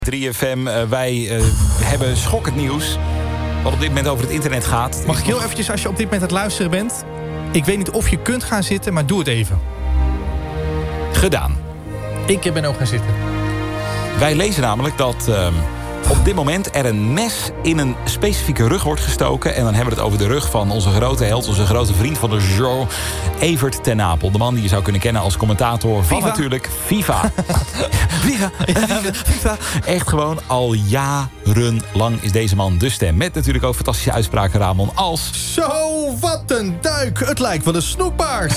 3FM, wij hebben schokkend nieuws wat op dit moment over het internet gaat. Mag ik heel eventjes, als je op dit moment aan het luisteren bent... Ik weet niet of je kunt gaan zitten, maar doe het even. Gedaan. Ik ben ook gaan zitten. Wij lezen namelijk dat op dit moment er een mes in een specifieke rug wordt gestoken. En dan hebben we het over de rug van onze grote held, onze grote vriend van de show, Evert ten Napel. De man die je zou kunnen kennen als commentator van natuurlijk FIFA. FIFA. Echt gewoon al jarenlang is deze man de stem. Met natuurlijk ook fantastische uitspraken, Ramon, als... Zo, wat een duik. Het lijkt wel een snoekbaard.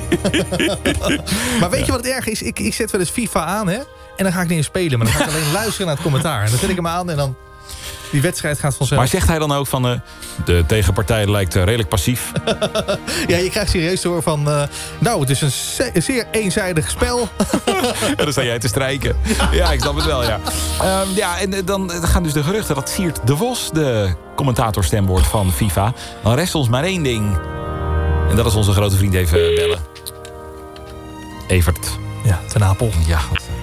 Maar weet je wat het erg is? Ik zet wel eens FIFA aan, hè? En dan ga ik niet eens spelen, maar dan ga ik alleen luisteren naar het commentaar. En dan zet ik hem aan en dan... Die wedstrijd gaat vanzelf. Maar zegt hij dan ook van... de tegenpartij lijkt redelijk passief? Ja, je krijgt serieus te horen van... nou, het is een zeer eenzijdig spel. En dan sta jij te strijken. Ja, ik snap het wel, ja. En dan gaan dus de geruchten dat Siert de Vos de commentatorstem wordt van FIFA. Dan rest ons maar één ding. En dat is onze grote vriend even bellen. Evert. Ja, ten Napel. Ja,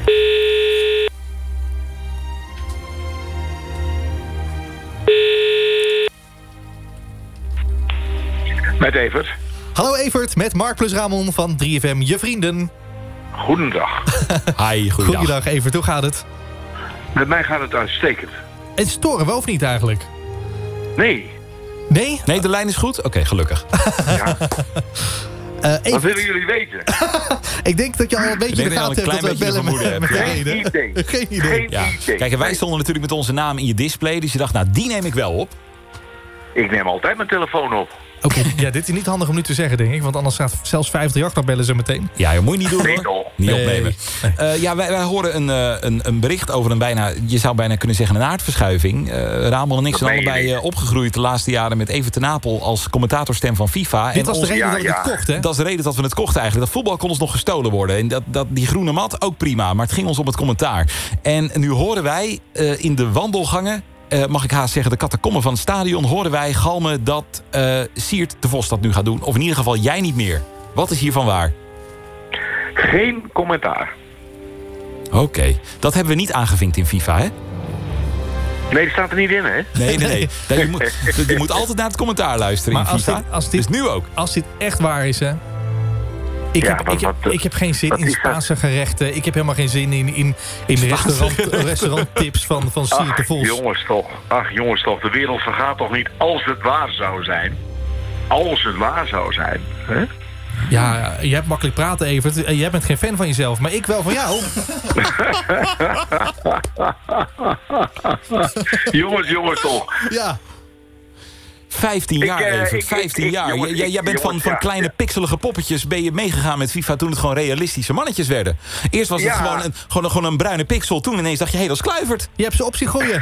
Met Evert. Hallo Evert, met Mark plus Ramon van 3FM, je vrienden. Goedendag. Hi, Goedendag Evert, hoe gaat het? Met mij gaat het uitstekend. En storen we of niet eigenlijk? Nee. Nee? Nee, de lijn is goed? Oké, gelukkig. Ja. Evert, Wat willen jullie weten? ik denk dat je al een beetje in de gaten hebt dat we bellen met de Geen reden. idee. Geen idee. Ja. Kijk, en wij stonden natuurlijk met onze naam in je display. Dus je dacht, nou, die neem ik wel op. Ik neem altijd mijn telefoon op. Oké, ja, dit is niet handig om nu te zeggen, denk ik. Want anders gaat zelfs 538 nog bellen ze meteen. Ja, je moet je niet doen, Nee, hoor. toch? Niet Nee. opnemen. Ja, wij horen een bericht over een bijna... Je zou bijna kunnen zeggen een aardverschuiving. Ramon en ik zijn meen je allebei niet? opgegroeid de laatste jaren met Evert ten Napel als commentatorstem van FIFA. Dit was de reden dat we het kochten, hè? Dat is de reden dat we het kochten eigenlijk. Dat voetbal kon ons nog gestolen worden. En die groene mat ook prima. Maar het ging ons om het commentaar. En nu horen wij in de wandelgangen... mag ik haast zeggen, de catacomben van het stadion... horen wij galmen dat Siert de Vos dat nu gaat doen. Of in ieder geval jij niet meer. Wat is hiervan waar? Geen commentaar. Oké. Dat hebben we niet aangevinkt in FIFA, hè? Nee, die staat er niet in, hè? Nee. Je moet altijd naar het commentaar luisteren Maar in FIFA. Dus nu ook. Als dit echt waar is, hè? Ik heb geen zin in Spaanse gerechten. Ik heb helemaal geen zin in restauranttips van Siert de Vos. Jongens toch. De wereld vergaat toch niet als het waar zou zijn. Als het waar zou zijn. Hè? Ja, je hebt makkelijk praten, Evert. Jij bent geen fan van jezelf, maar ik wel van jou. jongens toch. Ja. 15 jaar, Evert. 15 jaar. Jij bent van kleine pixelige poppetjes... ben je meegegaan met FIFA toen het gewoon realistische mannetjes werden. Eerst was het gewoon een bruine pixel. Toen ineens dacht je, hé, dat is Kluivert. Je hebt ze op zich gooien.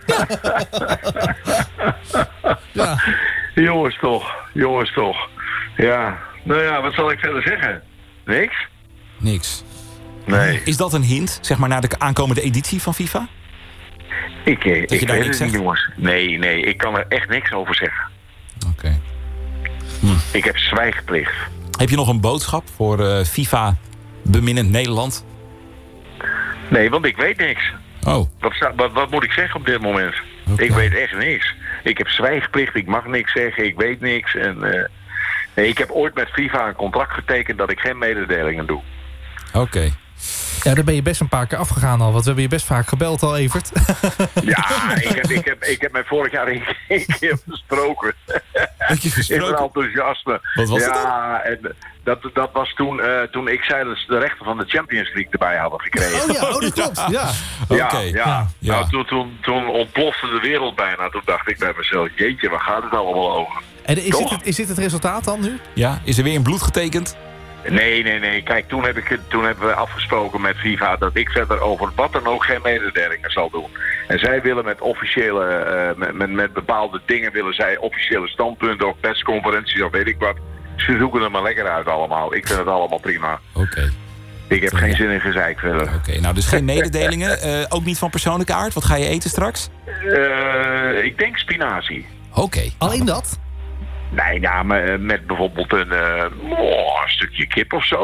Ja. Jongens toch. Ja. Nou ja, wat zal ik verder zeggen? Niks. Nee. Is dat een hint, zeg maar, naar de aankomende editie van FIFA? Ik daar weet niks het niet, zegt? jongens. Nee, ik kan er echt niks over zeggen. Oké. Ik heb zwijgplicht. Heb je nog een boodschap voor FIFA beminnend Nederland? Nee, want ik weet niks. Oh. Wat moet ik zeggen op dit moment? Okay. Ik weet echt niks. Ik heb zwijgplicht, ik mag niks zeggen, ik weet niks. En, ik heb ooit met FIFA een contract getekend dat ik geen mededelingen doe. Oké. Ja, daar ben je best een paar keer afgegaan al. Want we hebben je best vaak gebeld al, Evert. Ja, ik heb mij vorig jaar één keer versproken. In mijn enthousiasme. Wat was het dan? Ja, en dat was toen ik zeilers de rechten van de Champions League erbij hadden gekregen. Oh ja, dat klopt. Ja. Oké. Ja. Ja. Nou, toen ontplofte de wereld bijna. Toen dacht ik bij mezelf, jeetje, waar gaat het allemaal over? En is dit het resultaat dan nu? Ja, is er weer in bloed getekend? Nee. Kijk, toen hebben we afgesproken met FIFA dat ik verder over wat dan ook geen mededelingen zal doen. En zij willen met officiële, met bepaalde dingen willen zij officiële standpunten of persconferenties of weet ik wat. Ze zoeken er maar lekker uit allemaal. Ik vind het allemaal prima. Oké. Ik heb geen zin in gezeik verder. Oké, nou dus geen mededelingen. Ook niet van persoonlijke aard. Wat ga je eten straks? Ik denk spinazie. Oké. Alleen dat? Nee, ja, met bijvoorbeeld een stukje kip of zo.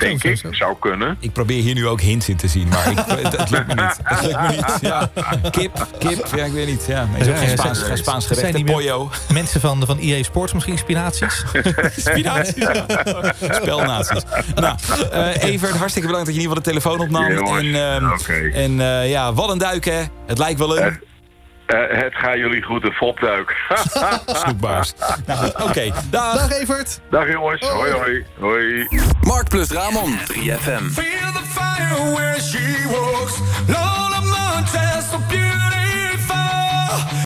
Denk ik, zou kunnen. Ik probeer hier nu ook hints in te zien, maar het lukt me niet. Het lukt me niet. Ja. Kip, ja, ik weet niet. Ja. Nee, is ook geen Spaans gerecht. Zijn die pollo. Mensen van EA Sports misschien spinaties? Spinaties, ja. Spelnaties. Nou, Evert, hartstikke bedankt dat je in ieder geval de telefoon opnam. En wat een duik, hè. Het lijkt wel een... Het gaat jullie goed, een fopduik. Snoekbaars. Nou, oké. Dag Evert. Dag jongens. Hoi. Mark plus Ramon. 3FM. Feel the fire where she walks. Lola Montez, so beautiful.